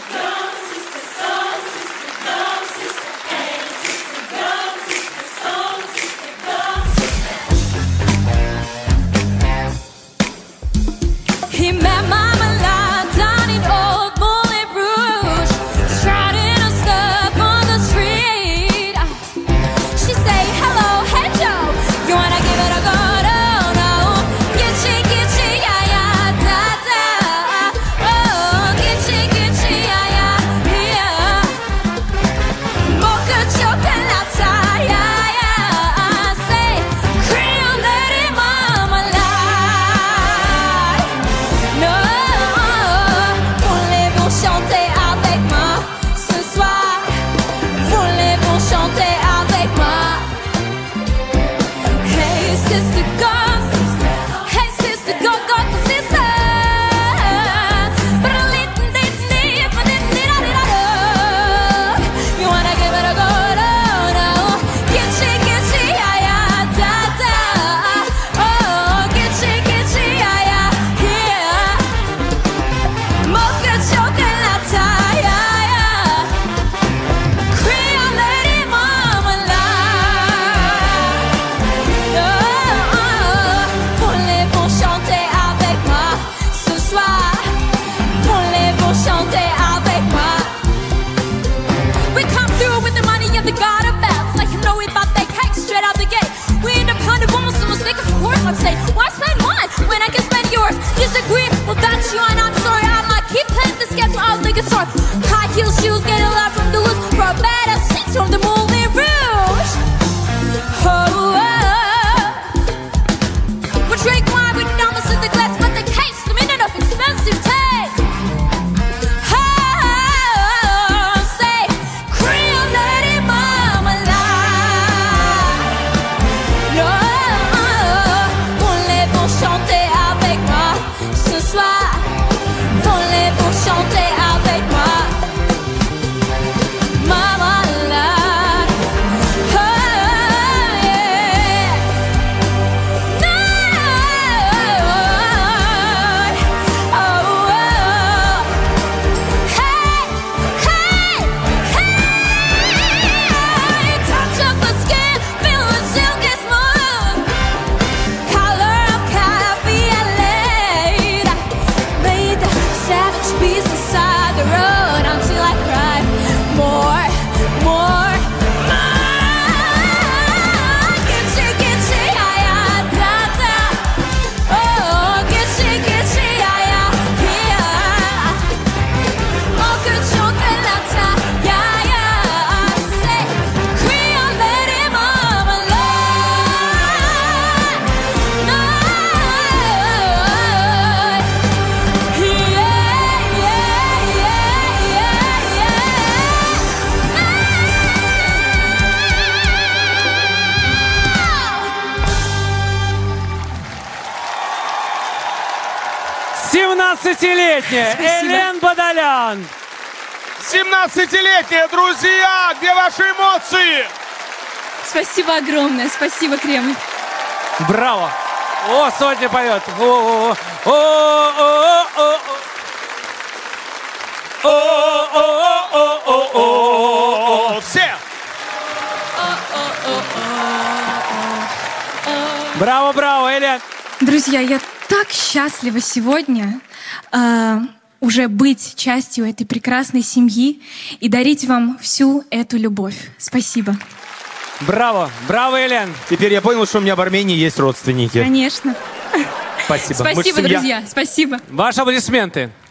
He met Mama Love down in Old Moulin Rouge, shouting her stuff on the street. She say, hello, hey Joe, you wanna give it a go? No, no. Gitchy, gitchy, yeah, yeah, da, da. Oh, gitchy, gitchy, yeah, yeah, yeah. Mocha chocolate, yeah, yeah. Say, Creole lady, Mama Love. No, voulez-vous chanter avec moi ce soir? Voulez-vous chanter avec moi? Hey sister, go, hey sister, go, go, sister. You wanna give it a go? No, no. Gitchy, gitchy, yeah, yeah, da, da. Oh, gitchy, gitchy, yeah, yeah, yeah. Mocha chocolate, yeah, yeah. Creole lady, Mama Love. Oh, voulez-vous chanter avec moi ce soir? Voulez-vous chanter avec moi? We come through with the money and the garter belts, like you know we bought that cake straight out the gate. We independent women, so mistake us for horse. I'm saying, why spend mine when I can spend yours? Disagree? Well, that's you, and I'm sorry. I might keep playing the schedule out like a sword. High heel shoes, get a lot from the loose for a better seats from the Moulin Rouge. Oh, we drink wine with numbers in the glass, but the case, the minute of expensive take. Oh, say, Creole lady, Mama Love. No, voulez-vous chanter avec moi ce soir? Voulez-vous chanter avec moi? Mama Love. Oh, yeah. No. Oh, oh. Hey, hey, hey. Touch of the skin, feel the silky smooth. Color of coffee and lead. Made the savage beast beside the road until I cried. More, more, more. Gitchy, gitchy, yeah, yeah, da, da. Oh, gitchy, gitchy, yeah, yeah, yeah. Mocha chocolate, yeah, yeah. Say, Creole lady, Mama Love. No, yeah, yeah, yeah, yeah. 17-летняя Элен Бадалян. 17-летние, друзья, где ваши эмоции? Спасибо огромное, спасибо, Кремль. Браво. О, сотня поет. О, о, о, о, о, о. Все! Браво, браво, Элен. Друзья, я так счастлива сегодня уже быть частью этой прекрасной семьи и дарить вам всю эту любовь. Спасибо. Браво, браво, Элен. Теперь я понял, что у меня в Армении есть родственники. Конечно. Спасибо. Мы ж Спасибо, семья. друзья. Спасибо. Ваши аплодисменты.